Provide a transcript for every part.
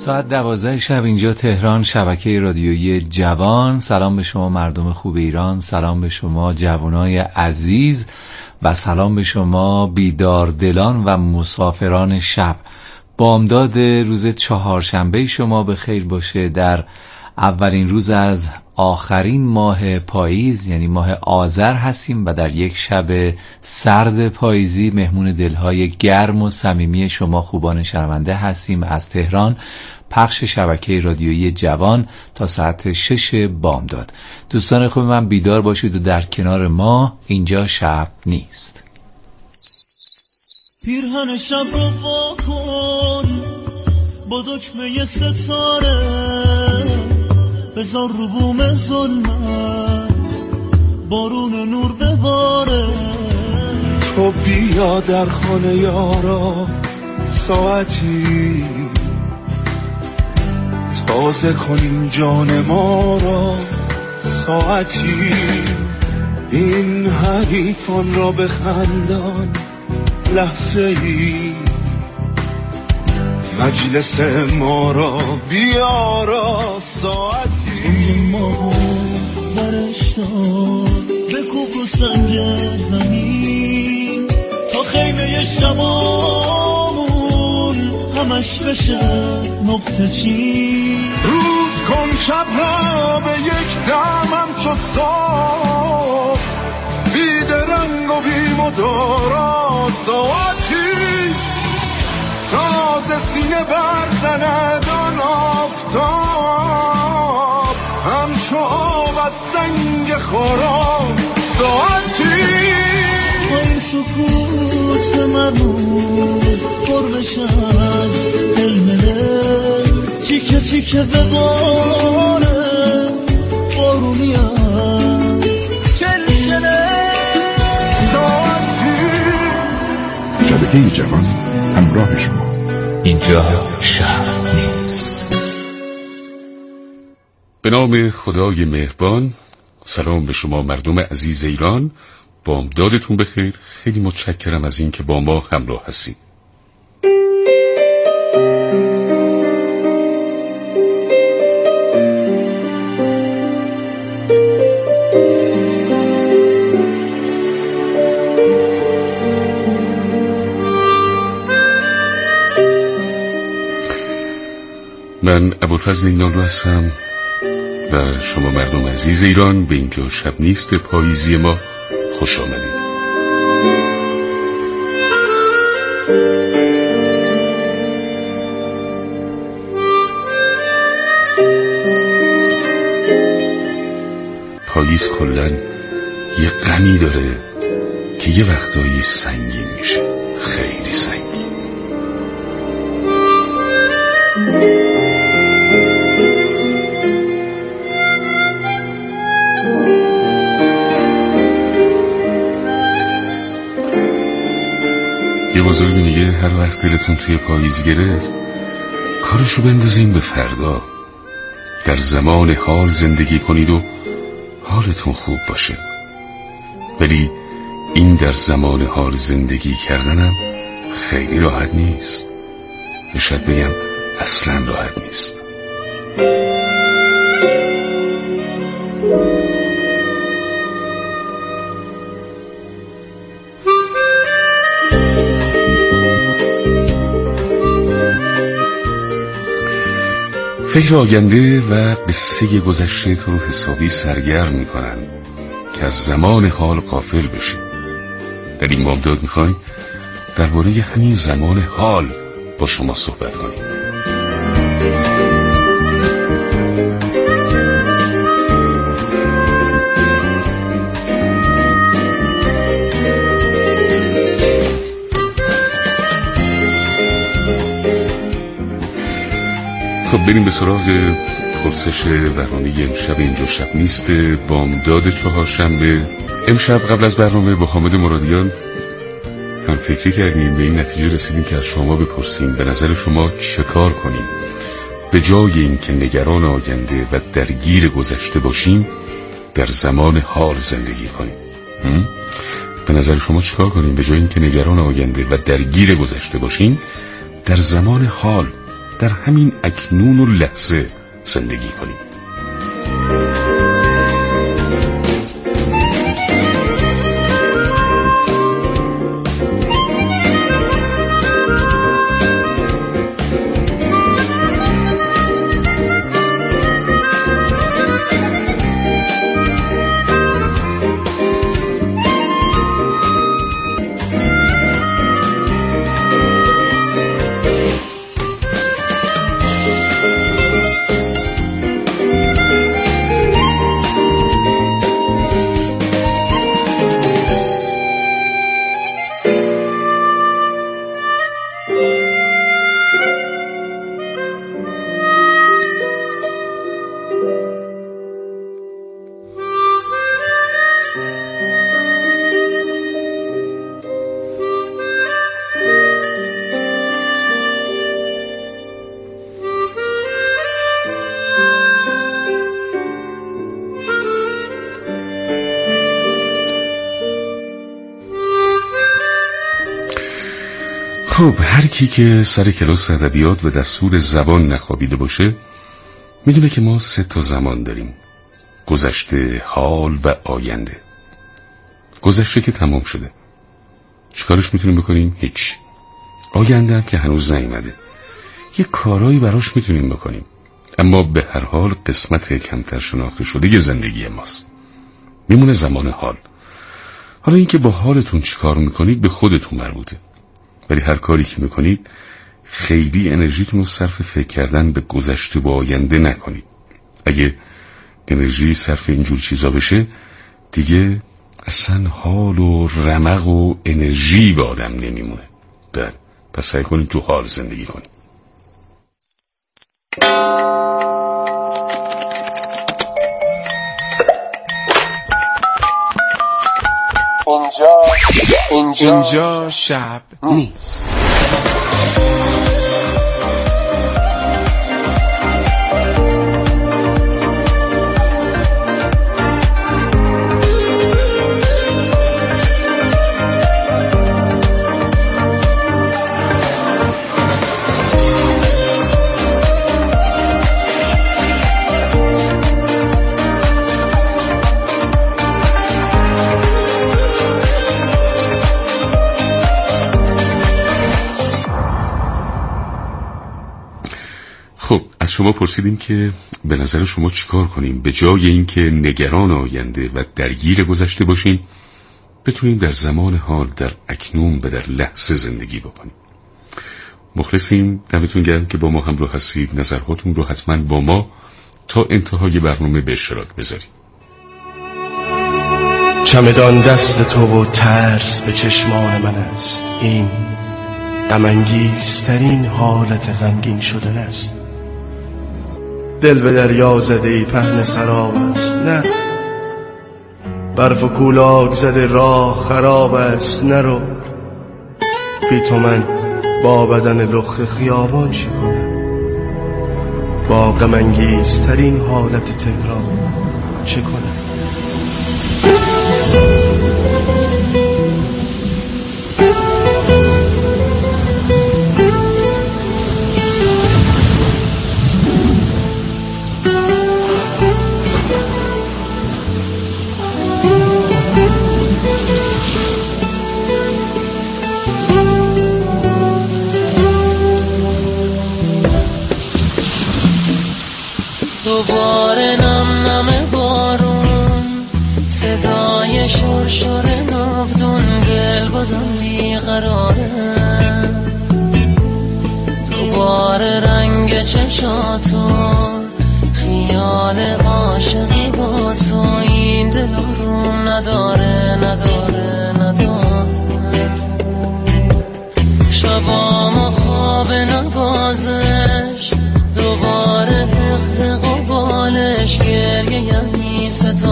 ساعت 12 شب اینجا تهران، شبکه رادیویی جوان. سلام به شما مردم خوب ایران، سلام به شما جوانای عزیز و سلام به شما بیداردلان و مسافران شب. بامداد روز چهارشنبه شما به خیر باشه. در اولین روز از آخرین ماه پاییز یعنی ماه آذر هستیم و در یک شب سرد پاییزی مهمون دلهای گرم و صمیمی شما خوبان شنونده هستیم از تهران. پخش شبکه رادیویی جوان تا ساعت 6 بامداد. دوستان خوب من، بیدار باشید و در کنار ما، اینجا شب نیست. پیرهن شب رو واکن با دکمه ستاره، بذار رو بوم ظلمت بارون نور بباره. تو بیا در خانه یارا ساعتی، تازه کنیم جان ما را ساعتی. این حریفان را بخندان لحظه ای، مجلس ما را بیارا ساعتی. ما برشتان بکوب رو سنگ زمین تا خیمه شمامون همش بشه نقطه چین. روز کن شب را به یک دمم چو صبح، بیدرنگ و بیمدارا ساعتی. تازه سینه برزند آن آفتاب، همچو آب از سنگ خورم ساعتی. این سکوت مرموز قربش از دلمله، چیکه چیکه بباره بارونی هم کلشنه ساعتی. شبکه جوان همراه شما. اینجا شب نیست. به نام خدای مهربان. سلام به شما مردم عزیز ایران، بامدادتون بخیر. خیلی متشکرم از این که با ما همراه هستید. من ابوالفضل اینالو هستم و شما مردم عزیز ایران به اینجا شب نیست پاییزی ما خوش آمدید. پاییز کلن یه غمی داره که یه وقتایی سنگین میشه، خیلی سنگین. یه بزرگ میگه هر وقت دلتون توی پاییز گرفت، کارشو بندازین به فردا. در زمان حال زندگی کنید و حالتون خوب باشه. ولی این در زمان حال زندگی کردنم خیلی راحت نیست، شاید بگم اصلا راحت نیست. فکر آینده و قصه گذشته تو رو حسابی سرگرم میکنن که از زمان حال غافل بشی. در این بامداد میخوایم درباره همین زمان حال با شما صحبت کنیم. خب بریم به سراغ پرسش برنامه امشب اینجا شب نیست بامداد چهارشنبه. امشب قبل از برنامه با حامد مرادیان هم فکری کردیم، به این نتیجه رسیدیم که از شما بپرسیم به نظر شما چه کار کنیم به جای این که نگران آینده و درگیر گذشته باشیم در زمان حال زندگی کنیم. به نظر شما چه کار کنیم به جای این که نگران آینده و درگیر گذشته باشیم در زمان حال در همین اکنون و لحظه زندگی کنیم. خب هر کی که سر کلاس ادبیات و دستور زبان نخوابیده باشه میدونه که ما 3 زمان داریم: گذشته، حال و آینده. گذشته که تمام شده، چیکارش میتونیم بکنیم؟ هیچ. آینده هم که هنوز نیومده، یه کارایی براش میتونیم بکنیم، اما به هر حال قسمت کمتر شناخته شده زندگی ماست. میمونه زمان حال. حالا این که با حالتون چیکار میکنید به خودتون مربوطه، ولی هر کاری که میکنید خیلی انرژیتون رو صرف فکر کردن به گذشته و آینده نکنید. اگه انرژی صرف اینجور چیزا بشه دیگه اصلا حال و رمق و انرژی به آدم نمیمونه. بله، پس سعی کنید تو حال زندگی کنید. اینجا شب نیست. خب از شما پرسیدیم که به نظر شما چیکار کنیم به جای اینکه نگران آینده و درگیر گذشته باشیم، بتونیم در زمان حال، در اکنون و در لحظه زندگی بکنیم. مخلصیم، دمتون گرم که با ما همراه هستید. نظرهاتون رو حتما با ما تا انتهای برنامه به اشتراک بذارید. چمدان دست تو و ترس به چشمان من است، این غم‌انگیزترین حالت غمگین شدن است. دل به دریا زده ای پهن سراب است، نه برف و کولاک زده راه خراب است. نرو، بی تو من با بدن لخت خیابان چی کنم؟ با غم‌انگیزترین حالت تهران چه کنم؟ دوباره نم نم بارون، صدای شرشر ناودون، گل بازم بیقراره. دوباره رنگ چشاتو، خیال عاشقی با تو، این دل روم نداره. شبام خواب نبازش، دوباره حق و بالش، گریه یعنی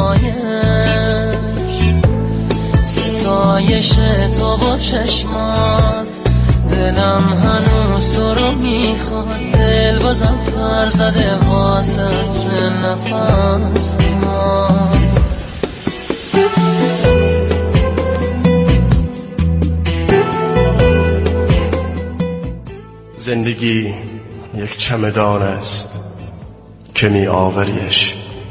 ستایش تو با چشمات. دلم هنوز تو رو میخواد، دل بازم پر زده واسه نفس مات. زندگی یک چمدان است که می آوریش،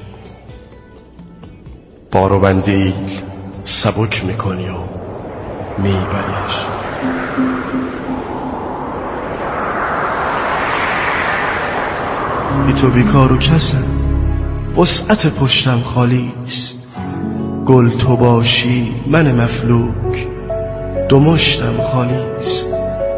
بارو بندیل سبک میکنی و میبریش. بی تو بیکار و کسم، وسعت پشتم خالیست. گل تو باشی من مفلوک، دو مشتم خالیست.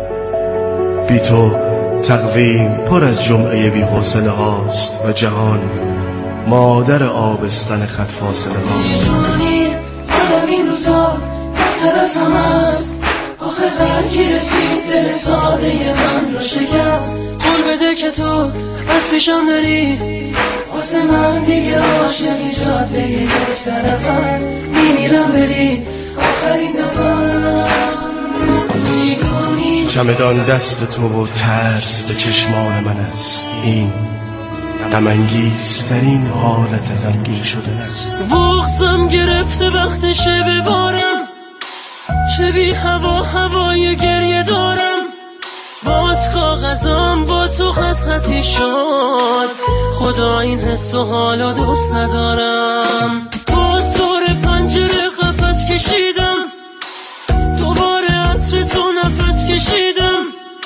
بی تو تقویم پر از جمعه بی حوصله هاست و جهان مادر آبستن خط فاصله هاست. میدونی آدم این روزا بدتر از همه است. آخه هرکی رسید دل ساده من رو شکست. قول بده که تو از پیشم داری، واسه من دیگه عاشقی جاده یک طرف است. میمیرم بری آخرین دفعه. میدونی چمدان دست تو و ترس به چشمان من است. این غم‌انگیزترین حالت غمگین شدن است. بغضم گرفته وقتشه ببارم، چه بی هوا هوای گریه دارم. باز کاغذم با تو خط خطی شد، خدا این حس و حالو دوست ندارم. باز دور پنجره قفس کشیدم، دوباره عطر تو نفس کشیدم.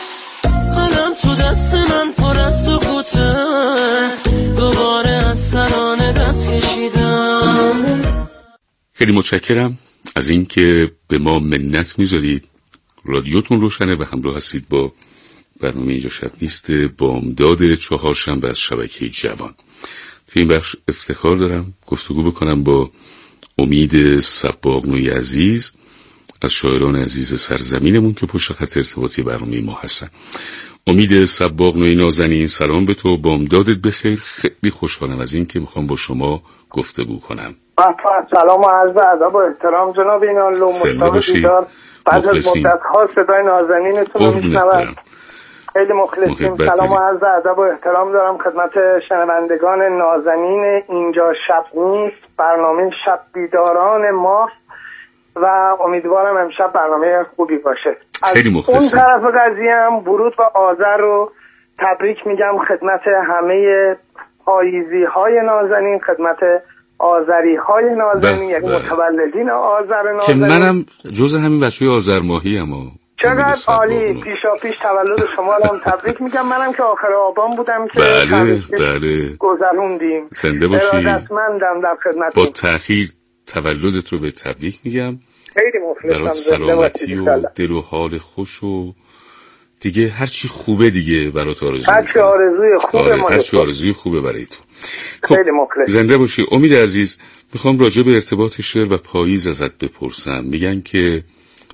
قلم تو دست من پر از سکوته، دوباره از ترانه دست کشیدم. خیلی متشکرم از این که به ما منت میذارید. رادیوتون روشنه و همراه هستید با برنامه اینجا شب نیست، بامداد چهارشنبه از شبکه جوان. توی این بخش افتخار دارم گفتگو بکنم با امید صباغنوی عزیز از شاعران عزیز سرزمینمون که پشت خط ارتباطی برنامه ما هستن. امید صباغنوی نازنین، سلام به تو، بامدادت بخیر. خیلی خوشحالم از این که میخوام با شما گفتگو کنم. سلام و عرض ادب و احترام جناب اینالو، مصطفی دیدار. بعد از مدت‌ها صدای نازنینتون رو میشنوم. خیلی مخلصیم. سلام و عرض ادب و احترام دارم خدمت شنوندگان نازنین اینجا شب نیست، برنامه شب بیداران ما، و امیدوارم امشب برنامه خوبی باشه. خیلی مخلصیم. اون طرف قضیه هم ورود به آذر رو تبریک میگم خدمت همه پاییزی های نازنین، خدمت آذری های نازنین، یعنی متولدین آذر نازنین که منم جز همین بچه آذر ماهی هم. چقدر عالی. پیش تولد شما رو هم تبریک میگم. منم که آخر آبان بودم که بله گذروندیم. زنده باشی. ارادتمندم در خدمت. با تأخیر تولدت رو به تبریک میگم. خیلی مخلصم. برات سلامتی و دل و حال خوش و دیگه هرچی خوبه دیگه برات آرزو هرچی آرزوی خوبه ما. هرچی آرزوی خوبه برای تو. خیلی مخلص. زنده باشی. امید عزیز، میخوام راجع به ارتباط شعر و پاییز ازت بپرسم. میگن که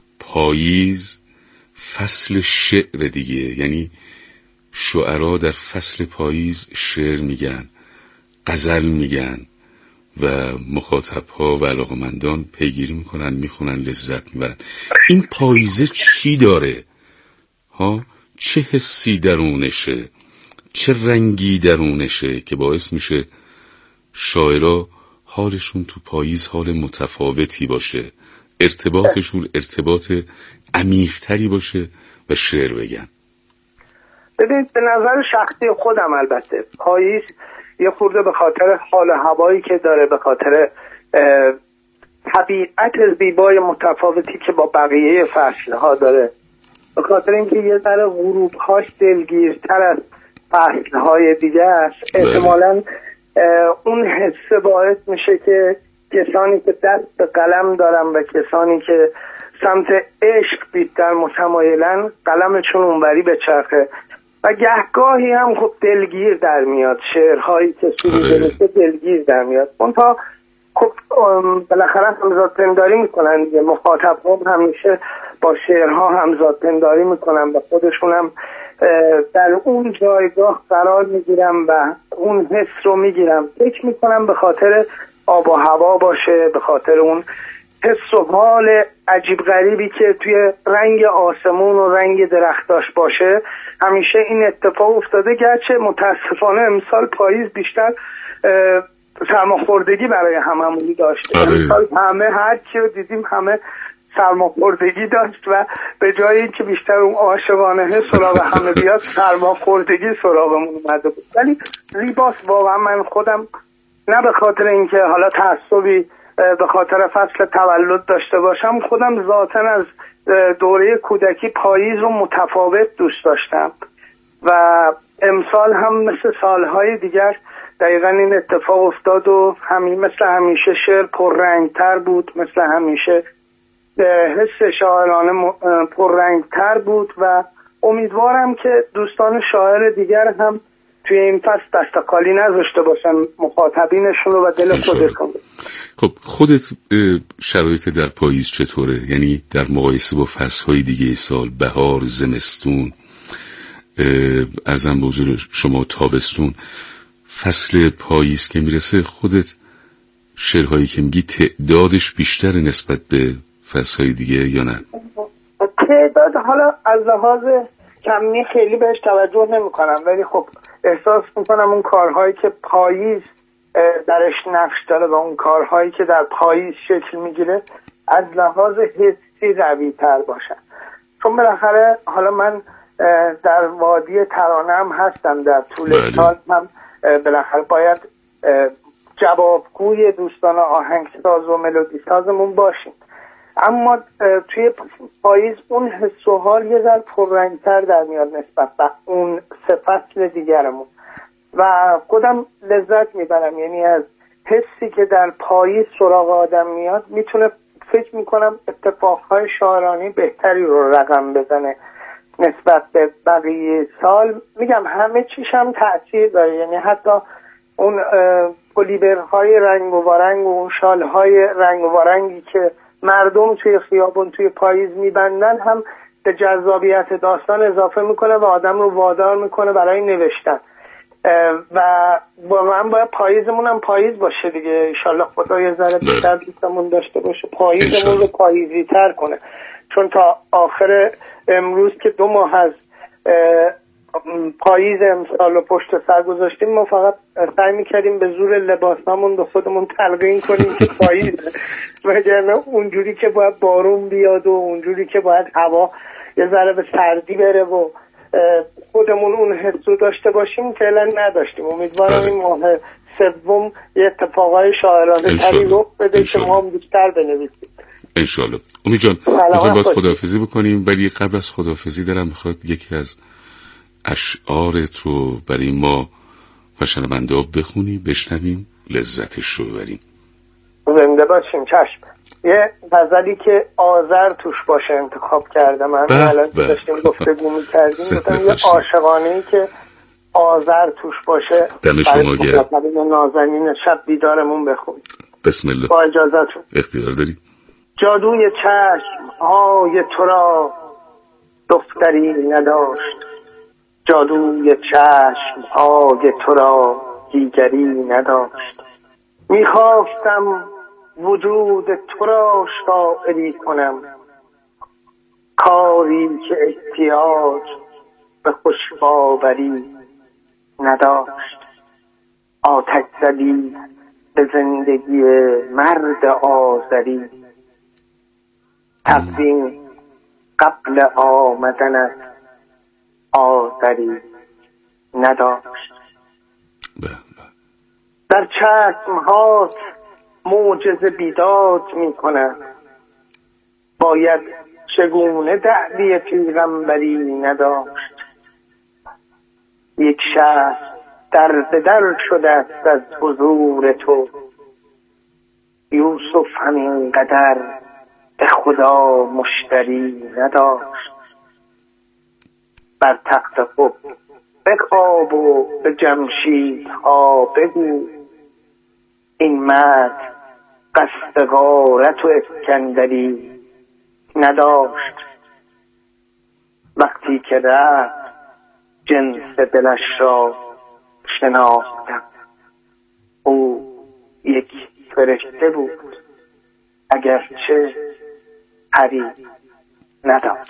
پاییز فصل شعر دیگه، یعنی شعرا در فصل پاییز شعر میگن، غزل میگن و مخاطبها و علاقمندان پیگیری میکنن، میخونن، لذت میبرن. این پاییزه چی داره؟ چه حسی درونشه، چه رنگی درونشه که باعث میشه شاعرها حالشون تو پاییز حال متفاوتی باشه، ارتباطشون ارتباط عمیق‌تری باشه و شعر بگن؟ ببینید، به نظر شخصی خودم البته پاییز یه خورده به خاطر حال هوایی که داره، به خاطر طبیعت زیبای متفاوتی که با بقیه فصلها داره، به خاطر اینکه یه ذره غروب‌هاش دلگیرتر از فصلهای دیگه است، احتمالاً اون حس باعث میشه که کسانی که دست به قلم دارن و کسانی که سمت عشق بیشتر متمایلن قلمشون اونوری به چرخه و گهگاهی هم خب دلگیر در میاد. شعرهایی که سروده میشه دلگیر در میاد. اونتا خب بالاخره همزاد پنداری میکنن دیگه. مخاطب هم همیشه با شعرها همزاد پنداری میکنن و خودشون هم در اون جایگاه قرار میگیرم و اون حس رو میگیرم. فکر میکنم به خاطر آب و هوا باشه، به خاطر اون حس و حال عجیب غریبی که توی رنگ آسمون و رنگ درختاش باشه، همیشه این اتفاق افتاده. گرچه متاسفانه امسال پاییز بیشتر سرماخوردگی برای هممون داشته. امسال همه هر کی رو دیدیم همه سرماخوردگی داشت و به جای اینکه بیشتر اون عاشقانه سراغ همه بیاد سرماخوردگی سراغمون اومده بود. ولی زیباست واقعا. من خودم نه به خاطر اینکه حالا تعصبی به خاطر فصل تولد داشته باشم، خودم ذاتاً از دوره کودکی پاییز رو متفاوت دوست داشتم و امسال هم مثل سالهای دیگر دقیقا این اتفاق افتاد و مثل همیشه شعر پررنگتر بود، مثل همیشه حس شاعرانه پررنگتر بود و امیدوارم که دوستان شاعر دیگر هم توی این فصل دست خالی نذاشته باشن مخاطبینشون رو و دل خودشون. خب خودت شرایط در پاییز چطوره؟ یعنی در مقایسه با فصلهای دیگه سال، بهار، زمستون، ارزم به حضور شما تابستون، فصل پاییز که میرسه خودت شعرهایی که میگی تعدادش بیشتر نسبت به فصلهای دیگه یا نه؟ تعداد حالا از لحاظ کمی خیلی بهش توجه نمی کنم، ولی خب احساس میکنم اون کارهایی که پاییز درش نقش داره و اون کارهایی که در پاییز شکل میگیره از لحاظ حسی قوی تر باشن. چون بالاخره حالا من در وادی ترانه هم هستم، در طول سال هم بالاخره باید جوابگوی دوستان آهنگساز و ملودی سازمون باشیم، اما توی پاییز اون حس و حال یه ذره پررنگتر در میاد نسبت به اون سه فصل دیگرمون و خودم لذت میبرم. یعنی از حسی که در پاییز سراغ آدم میاد میتونه فکر میکنم اتفاقهای شاعرانی بهتری رو رقم بزنه نسبت به بقیه سال. میگم همه چیش هم تأثیر داره، یعنی حتی اون پلیبرهای رنگ و وارنگ و اون شالهای رنگ و وارنگی که مردم توی خیابون توی پاییز میبندن هم به جذابیت داستان اضافه میکنه و آدم رو وادار میکنه برای نوشتن و واقعا باید پاییزمون هم پاییز باشه دیگه. انشالله خدا یه ذره بیشتر دوستمون داشته باشه، پاییزمون رو پاییزی تر کنه، چون تا آخر امروز که 2 ماه از پاییز امسال رو پشت سر گذاشتیم ما فقط سعی میکردیم به زور لباسامون به خودمون تلقین کنیم که پاییزه، وگرنه اونجوری که باید بارون بیاد و اونجوری که باید هوا یه ذره به سردی بره و خودمون اون حس رو داشته باشیم فعلا نداشتیم. امیدوارم این ماه سوم یه اتفاقای شاعرانه تری رخ بده که ما هم بیشتر بنویسیم انشالله. امید جان میخوایم باید خداحافظی بکنیم، ولی قبل از خداحافظی دارم میخواد یکی از اشعارت رو برای ما و شنونده ها بخونی بشنویم لذتش رو ببریم. زنده باشیم. چشم. یه غزلی که آذر توش باشه انتخاب کردم. من الان داشتیم گفتگو می‌کردیم گفتم یه عاشقانه‌ای که آذر توش باشه دم شما گرم. نازنین شب بیدارمون بخونیم. بسم الله. با اجازهتون. اختیار داری. جادوی چشم های تو را دختری نداشت، جادوی چشم های تو را دیگری نداشت. میخواستم وجود تو را شاعری کنم، کاری که احتیاج به خوشباوری نداشت. آتش زدی به زندگی مرد آذری، تقدیم قبل آمدنت آذری نداشت. در چشمهات معجزه بیداد می کنه، باید چگونه دعوی پیغمبری نداشت. یک شهر در به در شده است از حضور تو، یوسف همینقدر به خدا مشتری نداشت. بر تخت خوب بخواب و به جمشیدها بگو، این مرد قصد غارت و اسکندری نداشت. وقتی که رفت جنس دلش را شناختم، او یک فرشته بود اگرچه پری نداشت.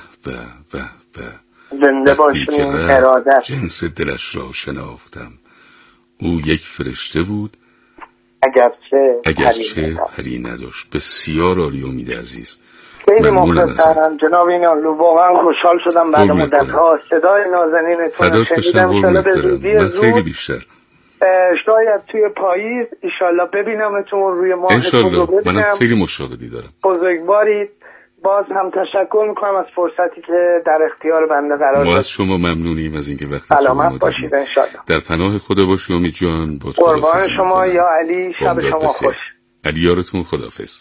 زنده باشیم ارادت. جنس دلش را شناختم، او یک فرشته بود اگرچه پری نداشت. بسیار عالی امید عزیز. خیلی مخلصم جناب اینانلو، واقعا خوشحال شدم بعد مدت‌ها صدای نازنینتون رو شنیدم. انشالله به زودی خیلی بیشتر شاید توی پاییز انشالله ببینمتون روی ماهتون رو ببینم. منم خیلی مشاهدی دارم. بزرگوارید. باز هم تشکر میکنم از فرصتی که در اختیار بنده قرار دادید. ما از شما ممنونیم از اینکه وقت سلامت باشید انشالله. در پناه خدا باشی امید جان. قربان شما یا علی، شب شما خوش. علی یارتون، خداحافظ.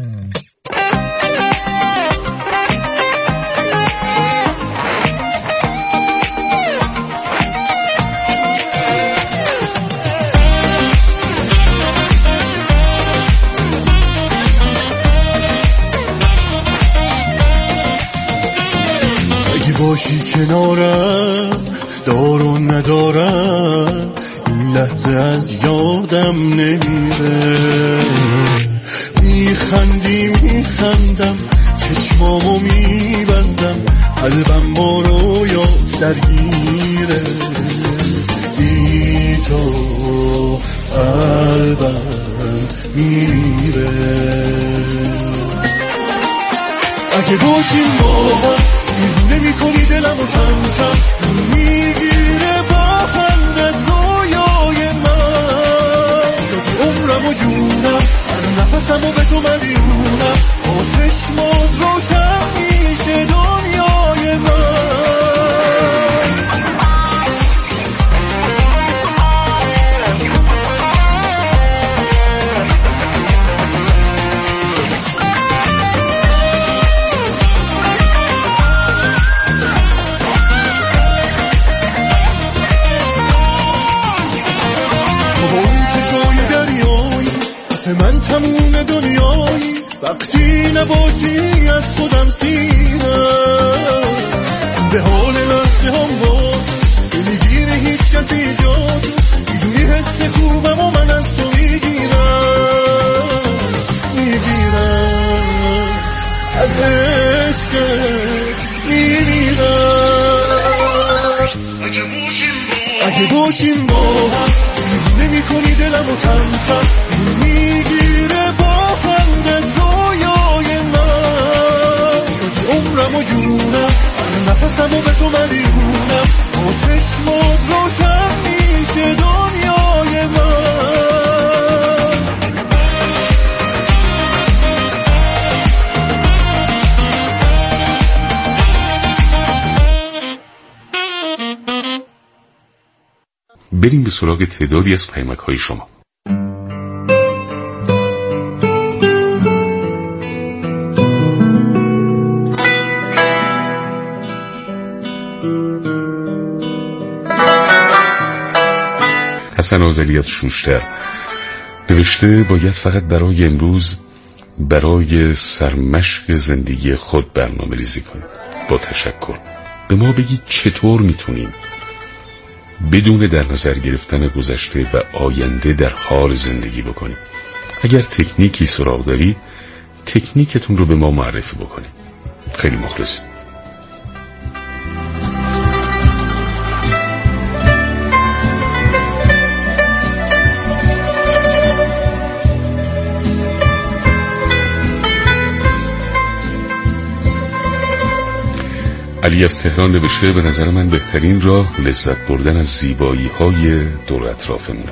باشی کنارم، دار و ندارم، این لحظه از یادم نمیره. میخندم چشمامو میبندم، قلبم ما رو یاد درگیره. بی تو قلبم میره. اگه باشیم با هم نمی کنی دلمو کم کم میگیره با خندت رویای من. شدی عمرم و جونم، هر نفسمو به تو مدیونم. با چشمات روشن میشه دنیای من. من تموم دنیایی، وقتی نباشی از خودم سیرم. به حال لحظه هم باز نمیگیره هیچ کسی جاد. میدونی حس خوبم و من از تو میگیرم از عشقت میمیرم. اگه باشیم با هم نمی کنی دلمو کم کم میگیره با خندت رویای من. شدی عمرم و جونم، هر نفسمو به تو مدیونم. با چشمات روشن میشه دنیای من. بریم به سراغ تعدادی از پیامک‌های شما. حسن آذلی از شوشتر نوشته باید فقط برای امروز برای سرمشق زندگی خود برنامه ریزی کنیم. با تشکر به ما بگید چطور میتونیم بدون در نظر گرفتن گذشته و آینده در حال زندگی بکنیم. اگر تکنیکی سراغ داری تکنیکتون رو به ما معرفی بکنید. خیلی مخلص. علی از تهران نوشته به نظر من بهترین راه لذت بردن از زیبایی های دور اطرافمونه.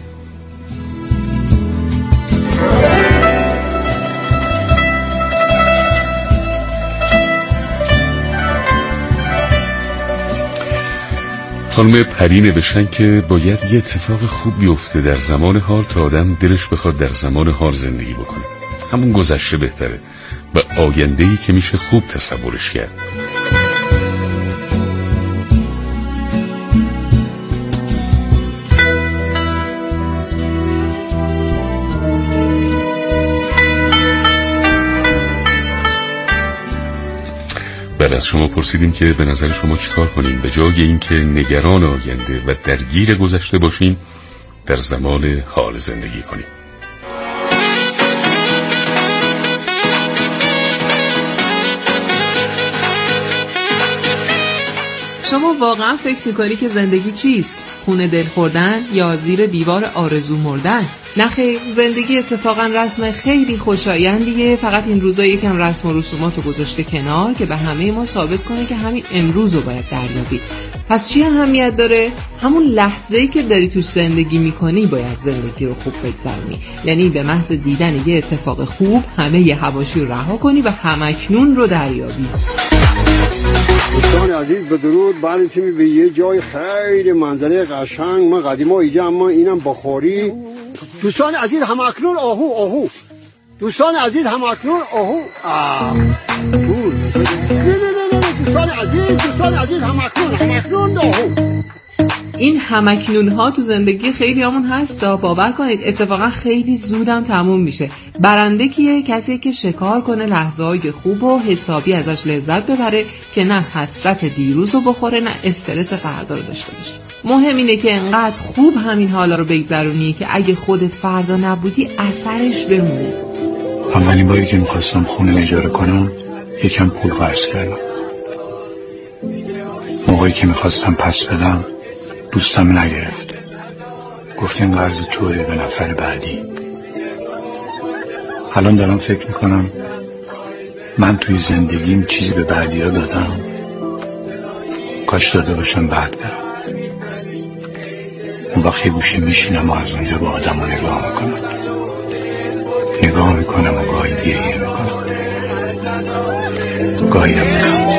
خانم پری نوشتن که باید یه اتفاق خوب بیفته در زمان حال تا آدم دلش بخواد در زمان حال زندگی بکنه. همون گذشته بهتره و آینده‌ای که میشه خوب تصورش کرد. بعد از شما پرسیدیم که به نظر شما چیکار کنیم به جای اینکه نگران آینده و درگیر گذشته باشیم در زمان حال زندگی کنیم. شما واقعا فکر میکنی که زندگی چیست؟ خون دل خوردن یا زیر دیوار آرزو مردن. نه خیر، زندگی اتفاقا رسم خیلی خوشایندیه، فقط این روزا یکم رسم و رسوماتو گذاشته کنار که به همه ما ثابت کنه که همین امروز رو باید دریابی. پس چی اهمیت داره؟ همون لحظه‌ای که داری توش زندگی میکنی باید زندگی رو خوب بگذرونی. یعنی به محض دیدن یه اتفاق خوب همه یه حواشی رو رها کنی و همکنون رو دریابی. دوستان عزیز به درود. برسیم به یه جای خیلی منظره قشنگ. ما قدیما اینجا، اما اینم بخاری. دوستان عزیز همکنون آهو. دوستان عزیز همکنون آهو. دوستان عزیز همکنون آهو. این همکنون ها تو زندگی خیلی همون هستا. باور کنید اتفاقا خیلی زودم تموم میشه. برنده کیه؟ کسی که شکار کنه لحظه های خوب و حسابی ازش لذت ببره که نه حسرت دیروز رو بخوره نه استرس فردا رو داشته باشه. مهم اینه که انقدر خوب همین حالا رو بگذرونی که اگه خودت فردا نبودی اثرش بمونه. اولین باری که میخواستم خونه اجاره کنم یکم پول قرض کردم. موقعی که میخواستم پس بدم دوستم نگرفت. گفت این قرض توه به نفر بعدی. الان دارم فکر میکنم من توی زندگیم چیزی به بعدی ها دادم، کاش داده باشم بعد برم. اون وقت یه گوشه میشینم و از اونجا با آدم رو نگاه میکنم و گاهی گریه میکنم، گاهی هم میخوام.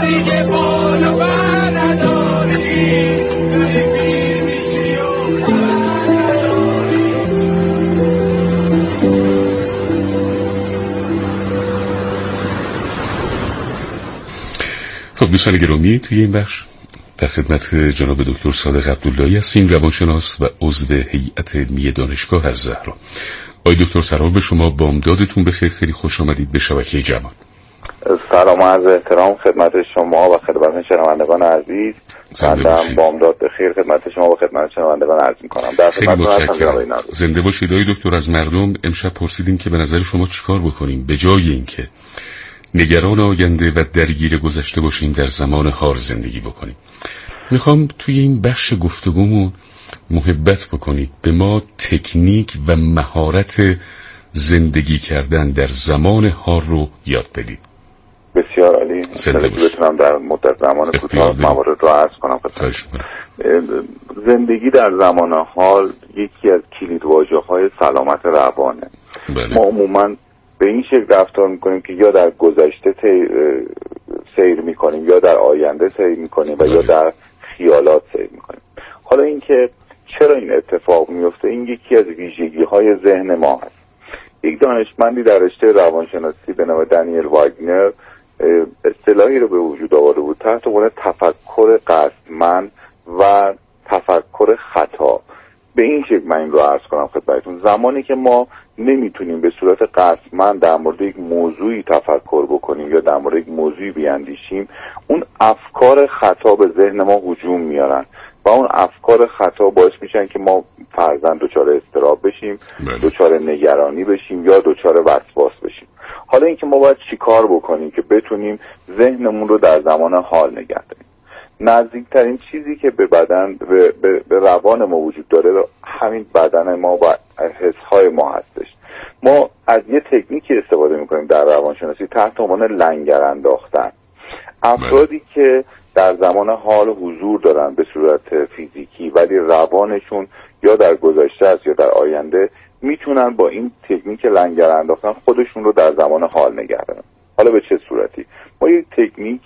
خب دوستان گرامی، توی این بخش در خدمت جناب دکتر صادق عبداللهی هستیم، روانشناس و عضو هیئت علمی دانشگاه الزهرا. آقای دکتر سلام به شما، بامدادتون بخیر، خیلی خوش آمدید به شبکه جوان. سلام و عرض احترام خدمت شما و خدمت شنوندگان عزیز. بنده بامداد بخیر خدمت شما و خدمت شنوندگان عرض می‌کنم. در خدمتتون هستم. زنده باشید آقای دکتر. از مردم امشب پرسیدیم که به نظر شما چیکار بکنیم به جای اینکه نگران آینده و درگیر گذشته باشیم در زمان حال زندگی بکنیم. میخوام توی این بخش گفتگومون محبت بکنید به ما تکنیک و مهارت زندگی کردن در زمان حال رو یاد بدید. بسیار عالی. بتونم در مدت زمان کوتاه موارد رو عرض کنم. زندگی در زمان حال یکی از کلیدواژه‌های سلامت روانه. ما عموماً به این شکل رفتار میکنیم که یا در گذشته سیر میکنیم یا در آینده سیر میکنیم و یا در خیالات سیر میکنیم. حالا اینکه چرا این اتفاق میفته، این یکی از ویژگی‌های ذهن ما هست. یک دانشمندی در رشته روانشناسی به نام دانیل واگنر اصطلاحی رو به وجود آورده بود تحت عنوان تفکر قصدمند و تفکر خطا. به این شکل من این رو عرض کنم خدمتتون. زمانی که ما نمیتونیم به صورت قصدمند در مورد یک موضوعی تفکر بکنیم یا در مورد یک موضوعی بیاندیشیم، اون افکار خطا به ذهن ما هجوم میارن و اون افکار خطا باعث میشن که ما فرضاً دچار اضطراب بشیم، دچار نگرانی بشیم یا دچار وسواس بشیم. حالا اینکه ما باید چیکار بکنیم که بتونیم ذهنمون رو در زمان حال نگه داریم. نزدیکترین چیزی که به بدن به روان ما وجود داره همین بدن ما و حسهای ما هستش. ما از یه تکنیکی استفاده میکنیم در روانشناسی تحت عنوان لنگر انداختن. افرادی که در زمان حال حضور دارن به صورت فیزیکی ولی روانشون یا در گذشته است یا در آینده، میتونن با این تکنیک لنگر انداختن خودشون رو در زمان حال نگه دارن. حالا به چه صورتی؟ ما یک تکنیک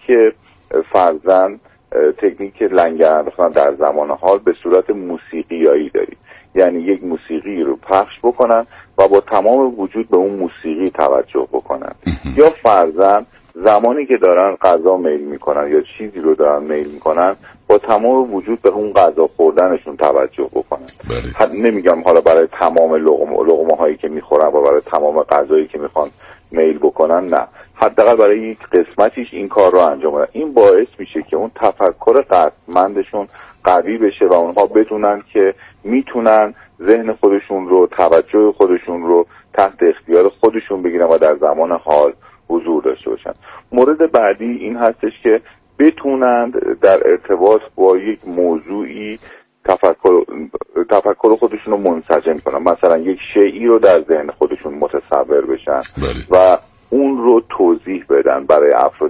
فرضاً تکنیک لنگر انداختن در زمان حال به صورت موسیقیایی داریم. یعنی یک موسیقی رو پخش بکنن و با تمام وجود به اون موسیقی توجه بکنن. یا فرضاً زمانی که دارن غذا میل میکنن یا چیزی رو دارن میل میکنن با تمام وجود به اون غذا خوردنشون توجه بکنن. نمیگم حالا برای تمام لقمه هایی که میخورن و برای تمام غذایی که میخوان میل بکنن، نه، حداقل برای یک قسمتیش این کار رو انجام بدن. این باعث میشه که اون تفکر قصدمندشون قوی بشه و اونها بدونن که میتونن ذهن خودشون رو، توجه خودشون رو تحت اختیار خودشون بگیرن و در زمان حال حضور داشته باشن. مورد بعدی این هستش که بتونند در ارتباط با یک موضوعی تفکر خودشون رو منسجم کنن، مثلا یک شیئی رو در ذهن خودشون متصور بشن و اون رو توضیح بدن برای افراد